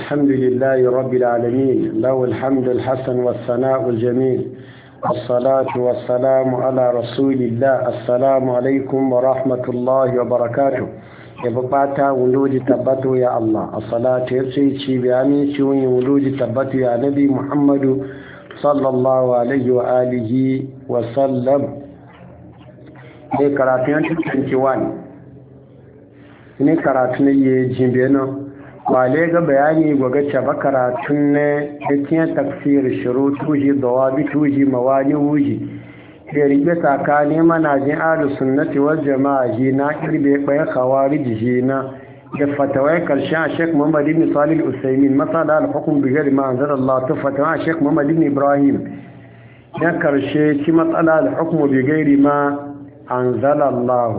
الحمد لله رب العالمين له الحمد الحسن والثناء الجميل والصلاة والسلام على رسول الله. السلام عليكم ورحمة الله وبركاته. يبقى ولوجي تبتو يا الله الصلاة يرسي بيامي شوي ولوجي تبتو يا نبي محمد صلى الله عليه وآله وسلم. ne karatun 21 ne karatun yi jimbena wale ga bayani gwagace ba karatun ne cikin tafsir shiru tuji dawabi tuji mawani wuji da rike tsakani manajin ahlus sunnati wal jama'a ji na irbe bayan khawarij ji na da fatawai karshen Sheikh Muhammad ibn Salih al-Usaymin masala al-hukm bi ghairi ma anzala Allah ta fatawa Sheikh Muhammad ibn Ibrahim ya karshe ki masala al-hukm bi ghairi ma anzala Allah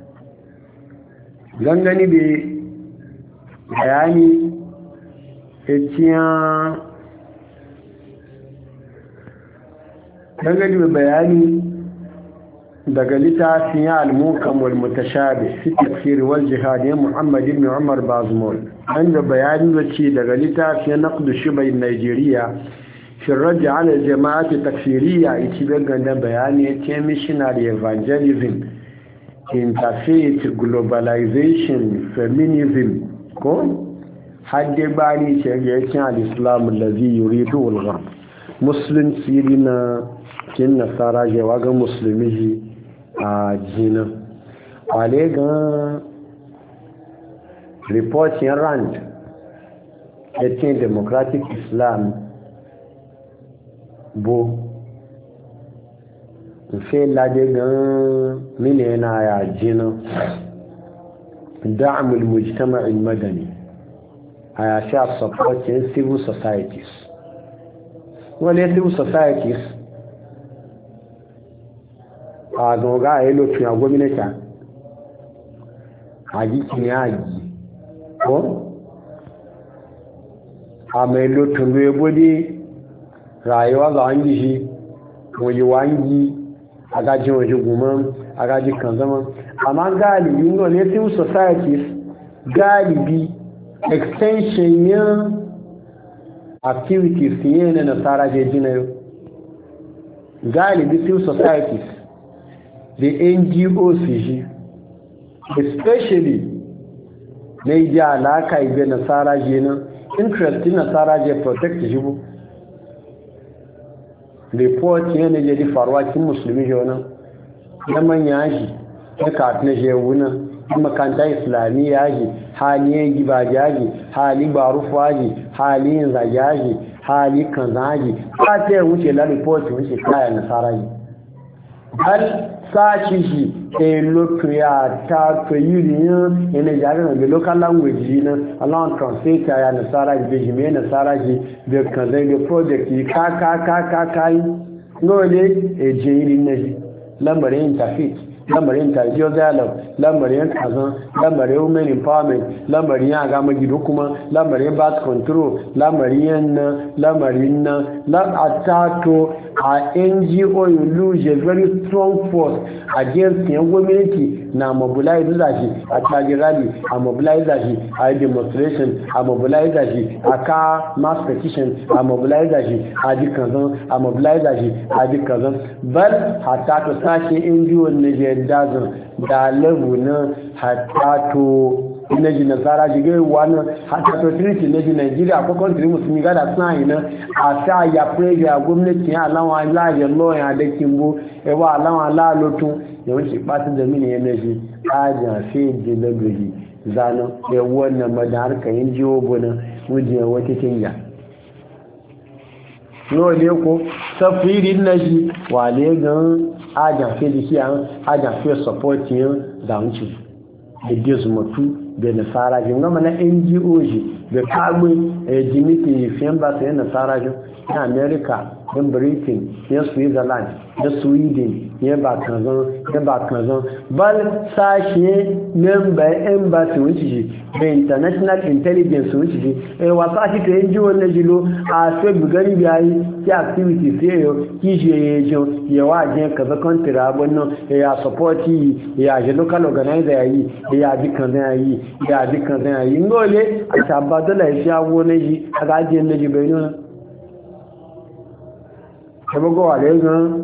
gangani bi bayani etiyan dangane da bayani daga littafin al-muhkam wal mutashabih fi tafsir wal jihad ya Muhammad ibn Umar Bazmul an da bayani wace daga littafin naqd shubay Nigeria fi radd ala jama'at takfiriyya iti ganda bayani ce missionary evangelism, interfaith globalization, feminism ko hadde bani ce ga yakin al-islam allazi yuridu al-gharb muslim sirina kin nasara je waga musulmi a jina wale ga report in rand yakin democratic islam bo fe lade ga mine na ya jina دعم المجتمع المدني عشان supporting civil societies. wale civil societies a gonga a yi lokacin a gwamnati a jikin yaji ko a mai lokacin ruebodi rayuwa ga an gishi waje wangi a gajin waje guman a gajin kan zaman amma galibi ne civil societies galibi extension yin activities yin na nasara je jinayo galibi civil societies the NGOs shi especially na iji alaka ibe nasara je nan interest in nasara je protect shi bu report yin je di faruwa kin musulmi je wannan na manya shi na katina je wuna makanta islamiyya ji hali gibajaji hali barufaji hali zajaji hali kanzaji ba ta wuce la report wuce kaya nasara ji hal sashi shi a lokuya ta to union yana jarin da local language ji na allowance translator ya nasara ji beji mai nasara ji da kanzai da project yi ka yi nole a jirin na ji lamarin interfaith lamarin tarjiyar dialogue lamarin kazan lamarin women empowerment lamarin ya gama gido kuma lamarin birth control lamarin na atato a NGO you lose a very strong force against yan gwamnati na mobilize shi a charge rally a mobilize shi a demonstration a mobilize shi a ka mass petition a mobilize shi a ji kazan a mobilize shi a ji kazan bal hatta to sashi NGO ne dazan da level na hatato inaji nasara jige wani hatato trinity inaji Nigeria akwai country musulmi gada suna yi na a sa ya prege a gwamnati ya alawa laje lawyer da kimbo ewa alawa lalotun yawanci ɓatin da mini yanayi ajiyar fiye da lagari zanen ya wannan madar kayan jiwo bonan wujiyar wata kenya yau ne ko safirin na shi wale gan ajafe da shi an ajafe support yin zaunci da gizmatu da nasara jin gama na NGO shi da kagbe jimiti fiye ba su yin nasara jin na America ya Britain ya Switzerland ya Sweden ya ba kanzan bal sashe member embassy wuce shi da international intelligence wuce shi wasa shi ta yanji wannan jilo a sai bugari biyayi ki activity sai yau ki je ya ya waje kaza country abun nan ya support ya je local organizer ya bi kan yi ngole a tabbatar ya shawo na ji a gajiyar na ji bai nuna ẹgbogbo wà lẹ́gbọ́n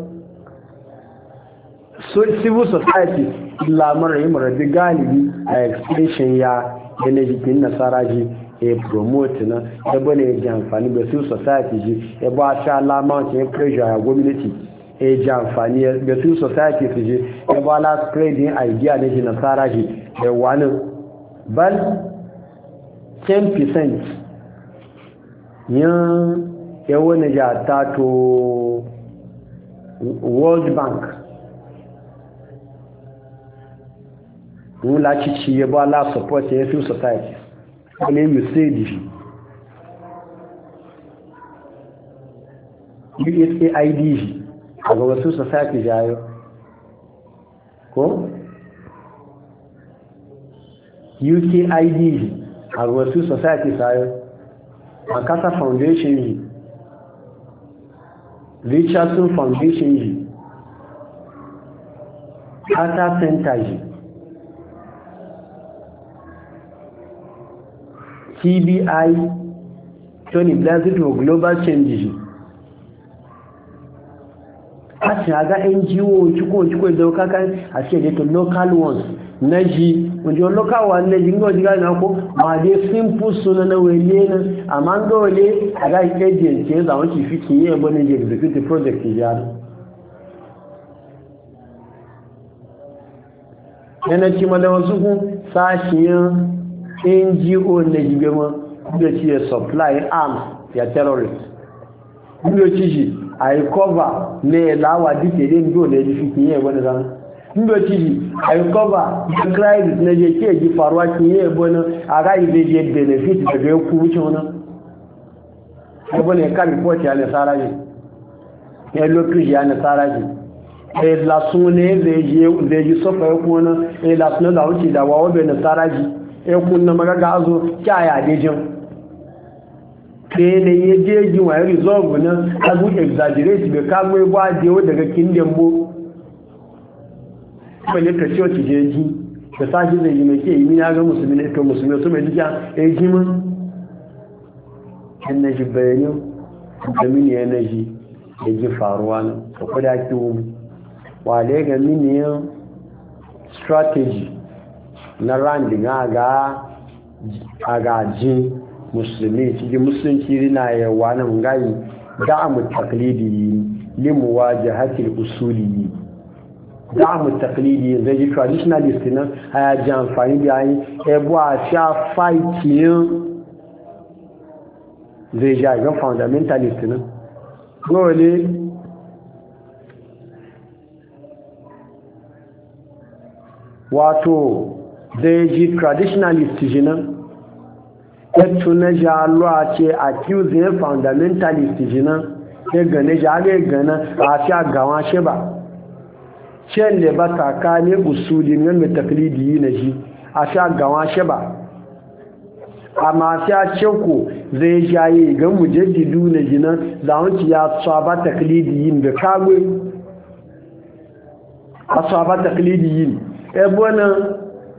civil society lamar yi marabi galibi a expression ya yanayikin nasara ji a promote na ebe na eji amfani da civil society ji ebe a sha alamanci ya pressure ya gwamnati eji amfani da civil society su ji ebe ala spreading idea na ji nasara ji da wani bal 10% yan yawon ja ta to World Bank wula cici ya ba la support ya fi society wani USAID USAID a ga wasu society jayo ko UKID a ga wasu society jayo Makasa Foundation yi Richardson Foundation yi Carter Center yi TBI Tony Blair Global Change yi a ci aga NGO ciko dauka kan a ce da local ones na ji wajen local one na ji ngo jiga na ko ma dai simple suna na wele na amma ngole aga agent ya zama ki fiki yi ebo ne executive project ya yana ci ma da wasu ku sashiyan NGO na jibe ma da ci supply arms ya terrorist ngo ci ji ai cover ne lawa dike din dole ji fiki yi ebo ne zan ndo ci ai cover the crisis na je ke ji faruwa ki yi ebo ne aga ibe je benefit daga ku wuce wannan ebo ne ka report ya ne saraji ya lokaci ya ne saraji la sune zai ji sofa ku wannan la sune da wuce da wawo be ne saraji kunna magaga azo kyaya dejin kene ye jeji wa resolve na azu exaggerate be ka gwe gwa de daga kinden bo bale ka ciwo jeji da sashi zai yi mai ke yi ya ga musulmi ne to musulmi su mai duka jimin energy bayanin da mini energy da ji faruwa na ko da ki wale ga mini strategy na randin aga ji musulmi cikin musulunci rina yawa nan gayi da'amu taklidi limuwa jihatil usuli da'amu taklidi zai ji traditionalist nan a ji amfani da yi ebo a sha fighting zai ji a fundamentalist nan dole wato zai ji traditionalist jinan yattu na jalo a ce accusing fundamentalist jinan ya gane jale gane a fi agawa shi ba cin da ba tsakani usulin nan da taklidi yi na ji a fi agawa shi ba amma fi a ceko zai jaye ga mujaddidu na jinan zaunci ya tsaba taklidi yin da kagwe a tsaba taklidi yin ebe nan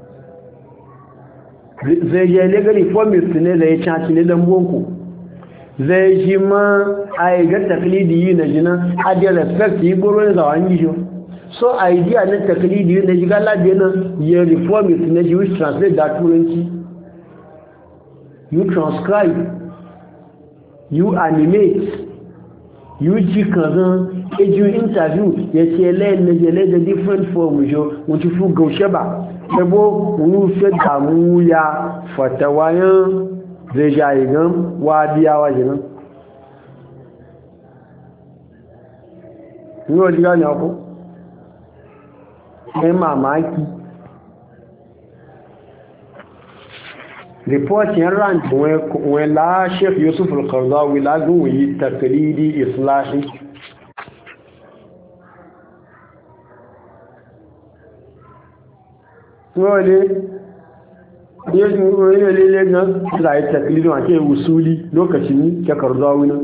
zai je legal reformist ne zai canci ne don boko zai ji ma a yi ga taklidi yi na jina a da respect yi goro zawon gisho so idea na taklidi yi na ji gala da yana yi reformist na ji which translate da turanci you transcribe you animate you ji kazan eju interview ya ce layin na jele da different form jo wuce fu gaushe ba ebo rufe damu ya fatawayan zai jayi gan wadiyawa jinan yíò jíga ní ọkọ́ ẹ mamaki report yan rand wọn la Sheikh Yusuf al-Qaradawi lagun yi taqlidi islahi wole yesu wole lele gan da taqlidi wa ke usuli lokacin ke Qaradawi nan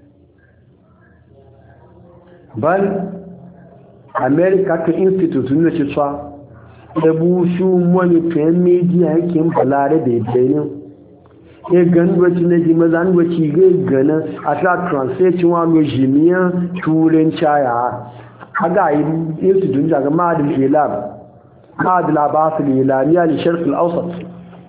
bal America to institute ne ce tsa da bushu wani fiye media yake balare da yadda ya ganwaci na ji mazanwaci gai gana a ta translate wa lojimiya turin caya a ga yi institute jaga ma'adil ilam ma'adil abasul ilamiya da sharfil ausat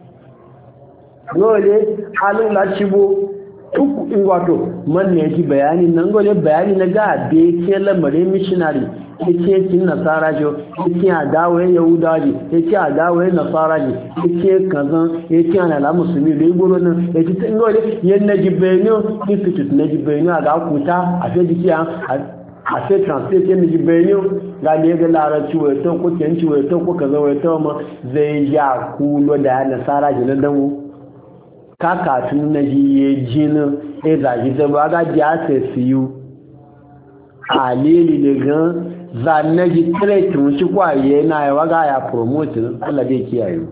dole halin lashibo uku in wato man ne yake bayani nan gole bayani na ga da yake lamarin missionary yake kin nasara jo yake adawo yahudaji yake adawo nasara ji yake kazan yake ana la musulmi da igoro nan yake tin gole yan najibenyo institute najibenyo ga kuta a fe dikiya a fe translate yan najibenyo ga ne ga larabci wai to ko kenci wai to ko kaza wai to ma zai ya kulo da nasara ji nan dawo kaka tun najiye jinin e zaji da ba ga ja se siyu alili da gan zannaji tare tun shi kwaye na ya waga ya promote Allah bai kiyaye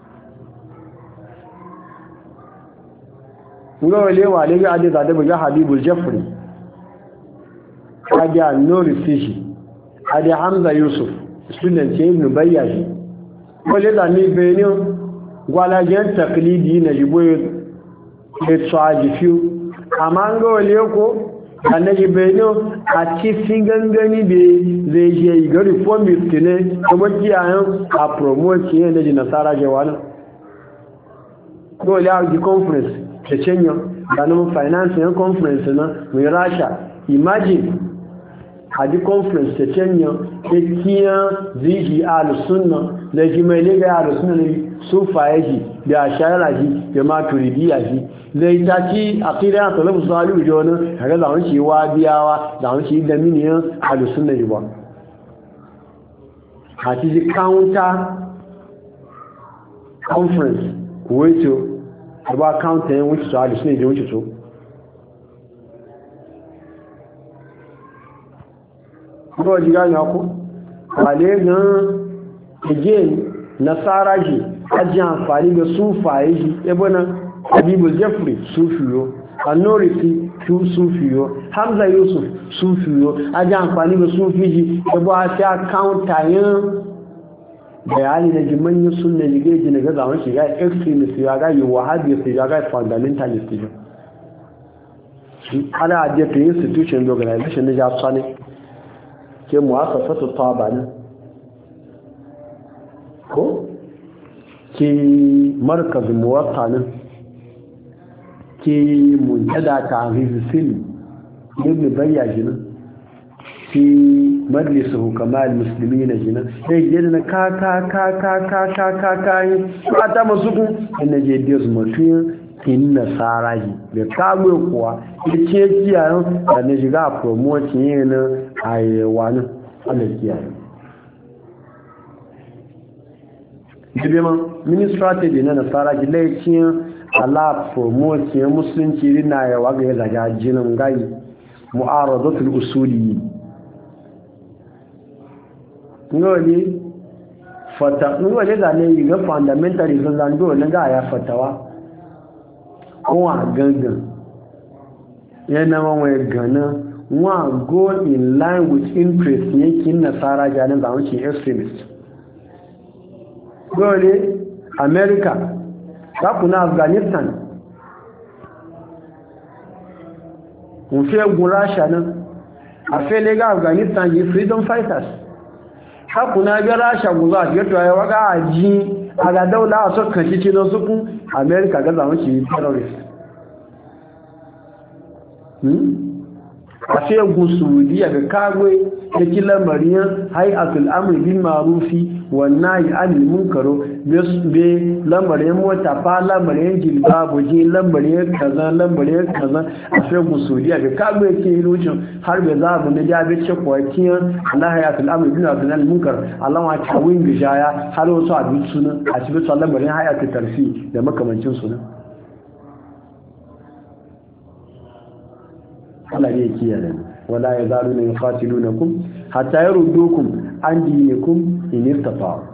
ngole wale ga ade da buga Habibul Jafri ade Nuri Fishi ade Hamza Yusuf student ibn Bayyashi wale da ni benin gwala gen taklidi na jiboye ke tsaji fiu amma ngole ko annabi benin a cikin gangani da zai je ga reformist ne kuma kiyayen a promote yin da nasara jawanin dole a ji conference da cenya da nan finance yan conference na mai rasha imagine a ji conference da cenya ke kiyan ziji al-sunna da jimai ga al-sunna ne sufa yaji da shayara ji da maturidiya ji zai ta ci aqida ta labu salihu jona kaga zawon shi wa biyawa zawon shi da miniyan al-sunna ji ba a ci counter conference wato ba counter yin wuce su al-sunna ji wuce su ko ji gani ko wale gan again nasara ji aji amfani da sufaye shi ebona Habibul Jafri sufiyo An-Nurisi sufiyo Hamza Yusuf sufiyo aji amfani da sufi ji ebo a ta counter yin bayani da jimanyin sunna jige ji daga zaman shiga extremist ya ga yi wahabi ya ga fundamentalist ji ana ajiye ta institution organization na jasa ne ke mu'assasatu tabani ko ke markazin muwatta nan ke muntada ta rizfil ibn bayyaji nan ke majalisar hukamar musulmi na jina sai gina na ka yi ta masu kun ina je dios mutuyin in nasara ji da kagwe kuwa ya ce kiyayen da na shiga a promotion yin a yawa nan ana kiyayen jibeman mini strategy na nasara ji laicin ala promotion musulunci rina yawa ga ya zaga jinin gayi mu'aradatul usuli ngoli da ne yi ga fundamentalism zando na ga ya fatawa wa gangan yana wani gana wa go in line with interest yankin nasara janin zamanci extremist dole america kuna afghanistan mun fi gun rasha nan a fele ga afghanistan yi freedom fighters kuna ga rasha guza a fiye tuwaye waka a ji a ga daula a sokan shi cikin sukun america ga zamanci terrorist a fiye gun saudiya ga kagwe da kilan mariyan hai'atul amri bin marufi wannan yi anil munkaro be lamarin mota fa lamarin jilbabu ji lamarin kaza a fegun saudiya da kagbe ke yi lucin har bai za abu na jabe ce kwakiyan Allah ya fi al'amur bin abu na munkar Allah wa kawin gishaya har wasu abin suna a cikin su lamarin hayatu tarfi da makamancin suna Allah ne kiyaye wala yazaluna yuqatilunakum hatta yaruddukum an dinikum in istata'u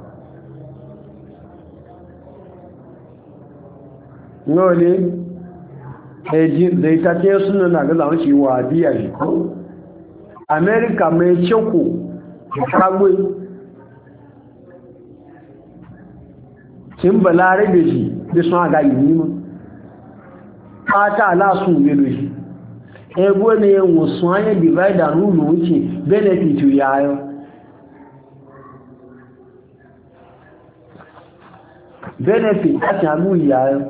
nole eji zai ta ce suna na ga zama shi wa biya shi ko America mai ceko kagwe kin balare da shi da sun ga yi mu ata ala sun yelo shi ego ne wosun anye divide and rule wuce benefit yayo benefit ati amu yayo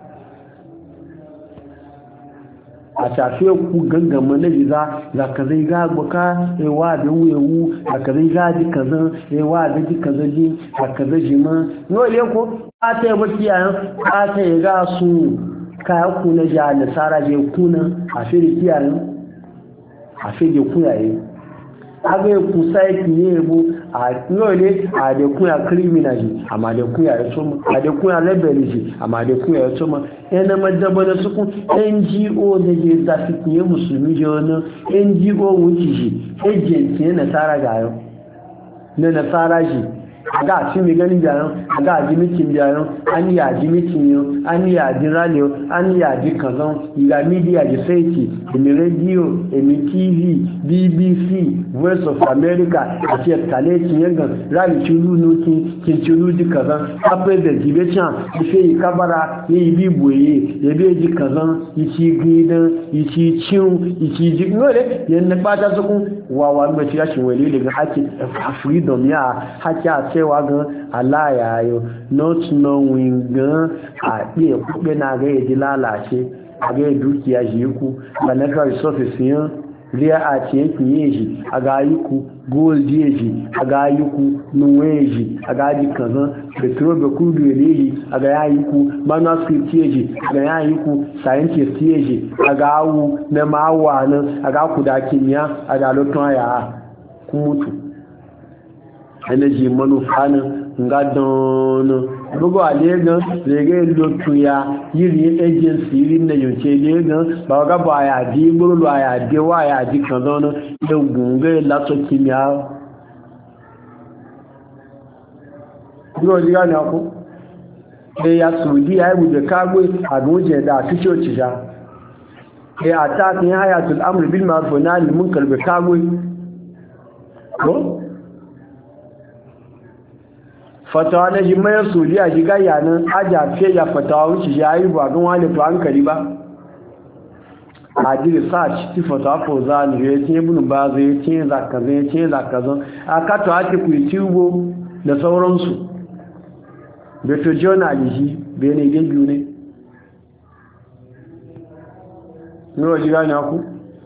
a tafe ku gangama na za ka zai ga buka ewa da wuyewu za ka zai ga ji kazan ewa da ji kazan ji za ka zai ji ma nole ko a ta yi baki yayan a ta yi ga su kaya kuna ja nasara je kuna a fere kiyayen a fere kuyaye aga ya kusa ya kiye bu a nole a da kuya criminal ji amma da kuya ya tsoma a da kuya rebel ji amma da kuya ya tsoma yana madaba da su kun NGO da je zafi kiye musulmi je wani NGO wuce ji agent ne nasara ga yau na nasara ji aga ci mi ganin jayon aga ji mitin jayon an ya ji mitin yo an ya ji radio an ya ji kazan ila media ji saiti emi radio emi TV BBC Voice of America àti kale ti yanga rali chulu nuki kin chulu ji kazan ape da jibe chan ife ikabara ni ibi boye ebe ji kazan ichi gidan ichi chin ichi ji ngore yen na pata su kun wawa me ti yashin wele daga haki freedom ya haki a cewa gan Allah ya yo not knowing gan a ɗe kuɗe na ga yaji lalace a ga dukiya shi ku ba na kawai resources yin riya a ce yake yi shi a ga yi ku gold yi shi a ga yi ku nuwe shi a ga ji kazan petrol da kudu ya yi a ga yi ku manuscript yi shi a ga yi ku scientist yi shi a ga awu na ma'awa nan a ga ku da kimiyya a ga lotun ya kun mutu energy manufanin nga don gbogbo alegan lege lotu ya yiri agency yiri na yonche legan ba ga ba ya di gboro ya di wa ya di kan don egun ge lato kimia gboro diga na ko e ya sudi ai bu de kagwe agunje da kicho tija e attack ni hayatul amr bil ma'ruf wa nahy anil munkar be kagwe ko fatawa na jimayar suriya shiga yanin ajafe ya fatawa wuce ya yi ba don wani to hankali ba a ji research ti fatawa ko za ni ya ce bunu ba zai ce zakaza ya ce zakaza a kato ake ku yi ciwo da sauransu beto journalishi bai ne gaggu ne nawa ji gani aku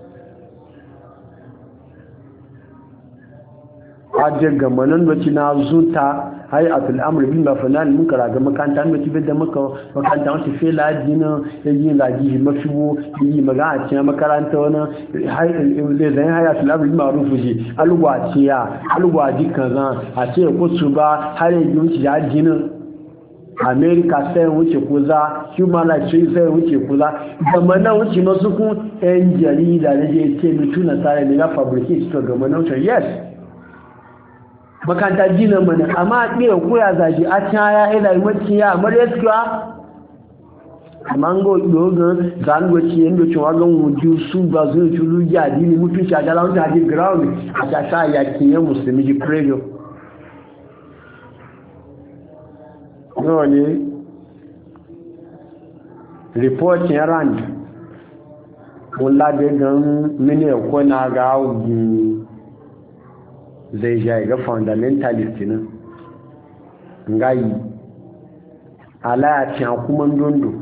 a jagamanin wacce na zuta hayatul amr bil ma'ruf wa nahy anil munkar ga makanta ne tibe da maka makanta wata fela dina yayi laji mafiwo yi magana ce makaranta wannan zai hayatul amr bil ma'ruf ji alwa ji kaza a ce ko tuba har yi ci ya jinin America sai wuce kuza human rights sai wuce kuza gama na wuce masu kun yan jarida da je ce mutuna tare ne na fabricate to gama na wuce yes makanta jina mana amma ɗaya koya zaji a caya ila mace ya amaryatuwa amma ngo dogon zangoci yadda cewa gan wuju su ba zuwa tulu ya dini mutunci a dalawun ta ji ground a ta sa yakin yan musulmi ji preview nawa ne report ya rand wula da gan mini ko na ga zai ja ga fundamentalist nan ngayi alaya kuma dondo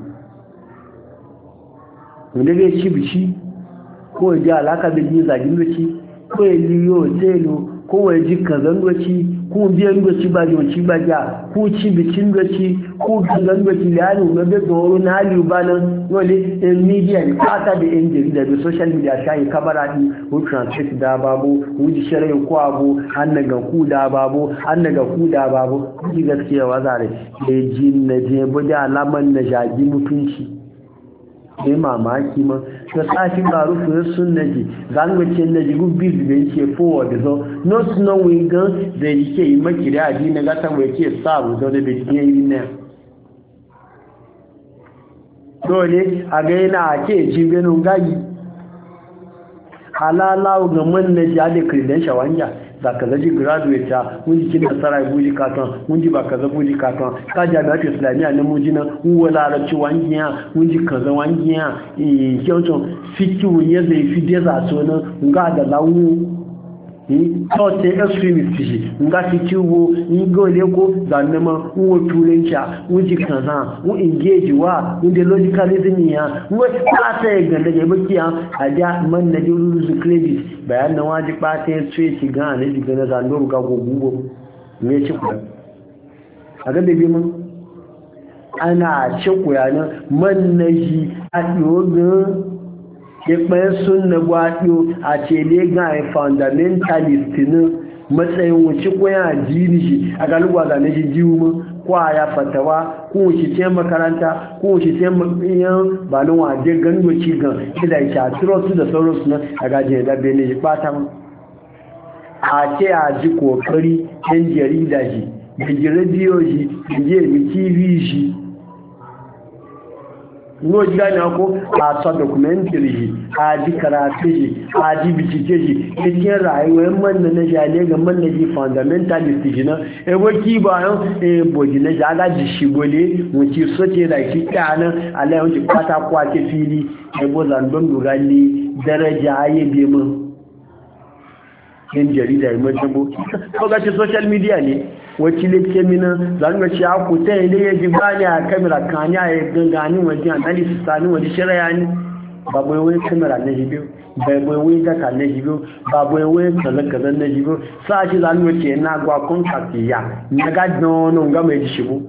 wanda zai ci bici ko ya ji alaka da yin zagin doci ko ya liyo telo ko ya ji kazan doci ku biyan doci ba doci ba ja ku ci bikin doci ku gangan doci liyani na bai goro na hali ba nan wale in media ne kata da yan jarida da social media shayi kabara ni ku translate da babu ku ji shirin ku abu an daga ku da babu an daga ku da babu ku ji gaskiya wa zare da ji na je bude alaman na jagi mutunci sai mamaki ma ta sashi ba rufin sun naji zangwacin naji gubbi da yake forward zo no snow wingan da yake yi makira a dina gatan wa yake sa zo da bai yi ne dole a ga yana ake jibenin gayi halala ga man na jadi credential wanja da kaza ji graduate ta mun ji kin nasara buji katon mun ji ba kaza buji katon ka jami'at islamiyya na mun ji na wala rabci wangiya mun ji kaza wangiya kyauton fikiu ya zai fi deza so na ga da lawu to te extremist shi nga fikiu ni gole ko zanema wo tulencha mun ji kaza mun engage wa mun da logicalism ya mun ta ta ga da bakiya a da man na ji credit bayan na waji ɓata ya ce shi ga ne diga na zandoro ga gogungo me ci kuwa a ga bebe mun ana ci kuwa nan man na shi a ɗogon ya ɓayan sun na gwaɗo a ce ne ga ya fundamentalist nan matsayin wuce kuwa a jini shi a galuwa ga na shi jiwu mun kwa ya fatawa ko wuce ce makaranta ko wuce ce yan balin waje gando ci gan ida ya shatiro su da sauransu na a gajin da bene shi ɓata mun a ce a ji kokari yan jarida shi da rediyo shi da jirgin tv shi no ji gani ako a sa documentary shi a ji karatu shi a ji bincike shi cikin rayuwar manna na jale ga manna ji fundamentalist shi na ebo ki ba yan boji na jaga ji shi gole wuce soce da shi kanan alayi wuce kwata kwace fili ebo zandon dugali daraja aye bi mun yan jarida mai tabo ko ga ci social media ne wacce leke mina zanuwa ci aku ta yi da ya ji bani a kamera kani a yi gangani wajen analysis sani wajen shirya ne babu yawon kamera na jibiyo babu yawon daka na jibiyo babu yawon kaza-kaza na jibiyo sa shi zanuwa ce na gwa contact ya na gajin wani ga mai ji shigo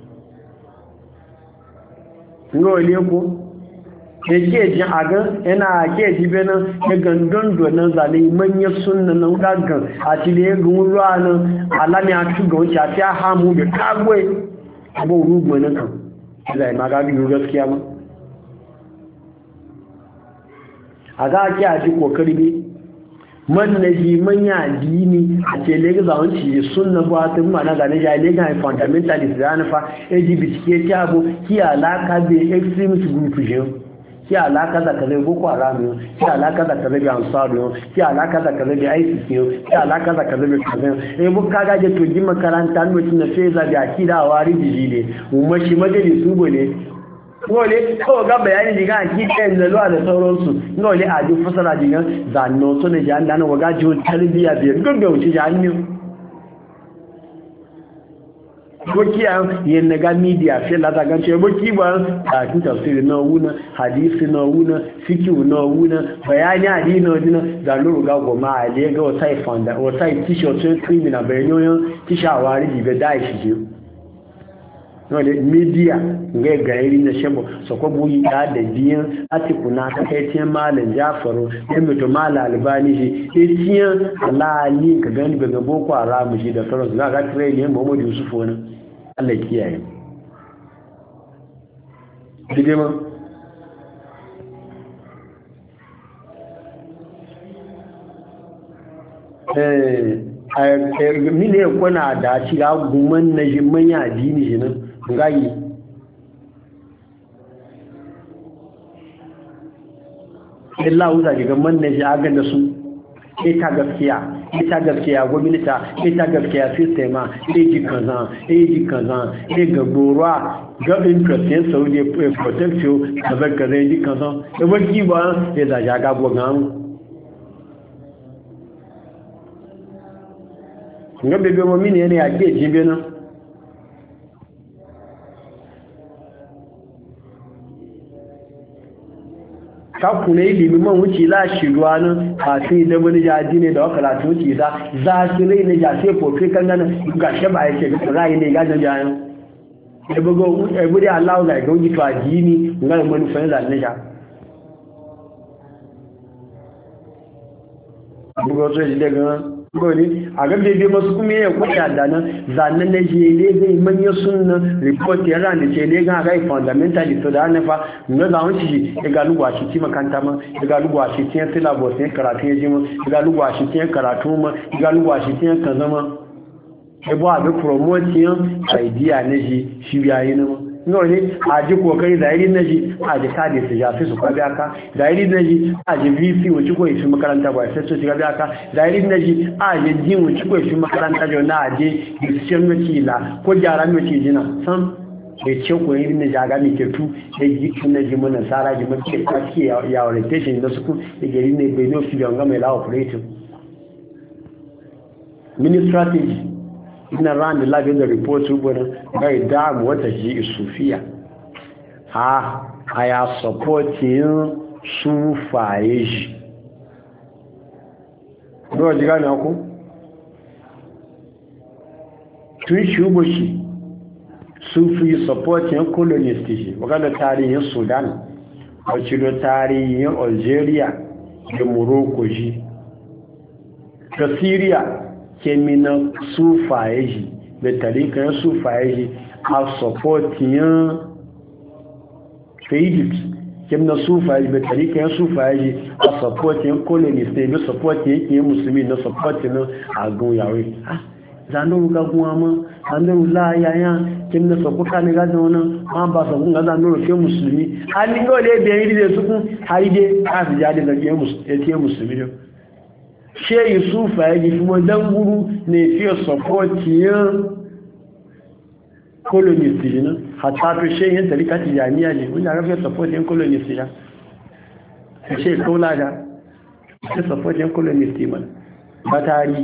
nga wale ko ke jin agan yana ke jibe nan ya gandun donan zane manyan sunna nan gaggan a cile gun ruwa nan alami a tuga wuce a fiya hamu da kagwai abin rugu nan kan zai ma gagi gaskiya ma a ga ake a ji kokari ne man na ji manya dini a ce lega zawon ci sunna ba ta ma na zane ja lega fundamentalist da nufa lgbt ke ta abu ki alaka da extremist group je ki alaka da kaza boko haram yo ki alaka da kaza bi ansar yo ki alaka da kaza bi isis yo ki alaka da kaza bi kaza bu kaga je to ji makaranta no tin sai za bi akida wari jile mu mashi majalisu bole ngole ko ga bayani diga akida da zuwa da sauransu ngole a ji fasara diga zanno to ne jan dan waga ji tarbiya bi gaggauci janni boki an yin naga media sai la daga ce boki ba a kin tafsiri na wuna hadisi na wuna fiki na wuna bayani hadisi na wuna da luru ga goma a le ga wata fanda wata t-shirt criminal bayanyo tishawari dibe dai shi no le media ga gairi na shebo so ko buyi da biyan atikuna ta kai tin malam Jafaru dan mutu malam Albani shi tiyan alali ka gani daga boko haram shi da sauransu ga train ne Muhammad Yusuf wannan Allah kiyaye bidema mine kuna da ci ga guman na jimman ya dini shi nan gayi Allah wuza ga man na shi aga da su ita gaskiya gwamnati ita gaskiya sistema ji kaza ga gora ga interest saudi protection kaza kaza ji kaza da waki ba ya da jaga gogan nga bebe mo mini ne ake jibe na ka kuna ilimi man wuce la shi ruwa nan a sai da wani jaji ne da wakala tun wuce za su rai ne ja sai kofi kan nan ga shi ba yake ga rai ne ga jan jayan e bugo e budi Allah ga ga wuce to ajini ngai mun fa da ne ja bugo so ji daga goni a ga bebe masu kuma ya kuɗa da nan zanen na jele zai manya sunna report ya ran da ce ne ga ga fundamental to da nafa na za mu ci ga lugwa shi ci makanta ma ga lugwa shi ci syllabus ne karatu ya ji mu ga lugwa shi ci karatu ma ga lugwa shi ci kan zama e bo a ga promotion idea ne shi biyayi na no ne a ji kokari da irin naji a ji kadi su jafi su kwabi aka da irin naji a ji vc wuce ko shi makaranta ba sai su ji gabi aka da irin naji a ji jin wuce ko shi makaranta jo na aje decision mace la ko gyara mace jina san da ce ko irin naji aga mi ke tu da ji kin naji mun sara ji mun ke kwaski ya orientation da su ku da gari ne bai no fi ga mai la operating mini strategy ina ran da labin da report rubunan bai damu wata ji sufiya a ya supporting sufaye shi ruwa ji gane ku tun shugo shi sufi supporting colonist shi wakanda tarihin sudan wacce da tarihin algeria da morocco shi da syria kemina sufaye shi da tarikan sufaye shi a supportiyan egypt kemina sufaye shi da tarikan sufaye shi a supportiyan colonist ne da supportiyan kiyan musulmi na supportiyan agun yawon zanen gagun ama zanen layaya kemina sakuta ne gajin wani ma ba sakun ga zanen rufe musulmi hannun yau da ya biyan iri da sukun haide a fi jade da kiyan musulmi ne ṣe yusufa ẹgbẹ̀ fún wọn dángúrú ní fi ọ̀sọ̀pọ̀tí yán colonist yìí àtàtò ṣe yẹn tẹ̀lé káti yà ní àjẹ́ wọ́n yàrá fi ọ̀sọ̀pọ̀tí yán colonist yá ṣe ìkọ́lága ṣe ọ̀sọ̀pọ̀tí yán colonist yìí mọ̀ bátàrí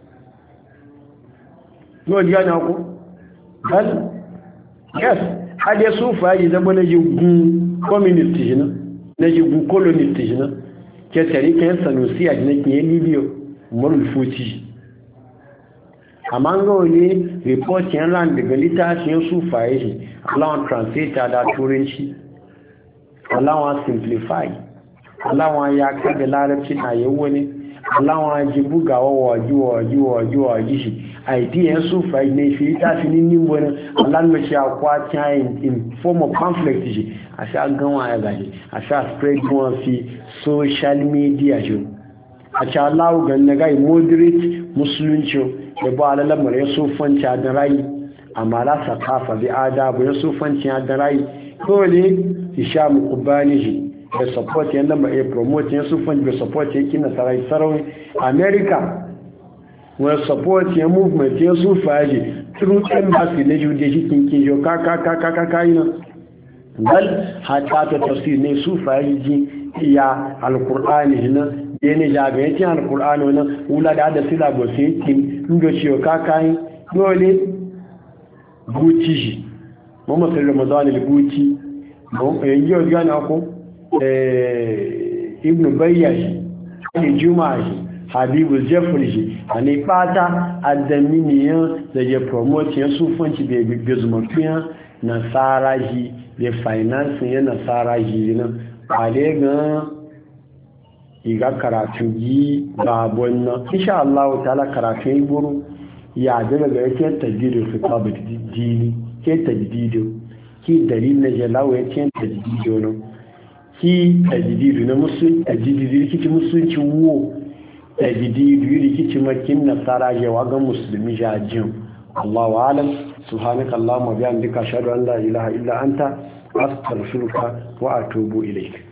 yóò di ọ̀nà ọkọ̀ bẹ́ẹ̀ yes adé sufa yìí zama na gun communist yìí na gun colonist yìí ke tarikan sanusi a jinakin libya umarul fuci amma ga wani report yan ran daga littafin sufaye shi allawan translator da turanci allawan simplify allawan ya kaga larabci na yau wani allawan ji bugawa waji shi idea sufaye ne fi littafin nin wani allan mace ya kwace in form of conflict shi a sha ganwa ya gaji a sha spread wọn fi social media jo a sha lawo ganin gai moderate musulunci da ba alalamar ya sofanci a dan rayu amma la sakafa bi adabu ya sofanci a dan rayu dole isha mu kubani shi da support yan lamar ya promote ya sofanci da support ya kina sarai sarauni america wani support ya movement ya sofaji through embassy na jude shi kinkin jo ka yi na bal hata ta tafsir ne sufayi ji ya alqur'ani na yana jaga yace alqur'ani wannan wula da sila go sai kin ndo ciyo kakai dole guci shi mu masal ramadan al-guci mu yiyo gana ko ibn bayyash ali juma'i habibu jeffrey ani fata adaminiyan da ya promote ya sufanci be bizumatiyan nasara ji da finance ya nasara ji na ale ga iga karatu yi babon nan insha Allah ta'ala karatu yi buru ya daga ga yake tajdidu kitab dini ke tajdidu ki dalil na jalawa yake tajdidu no ki tajdidu na musulmi tajdidu kici musulunci wo tajdidu kici makin nasara je wa ga musulmi jajin Allahu a'lam subhanaka allahumma bihamdika ashhadu an la ilaha illa anta astaghfiruka wa atubu ilayk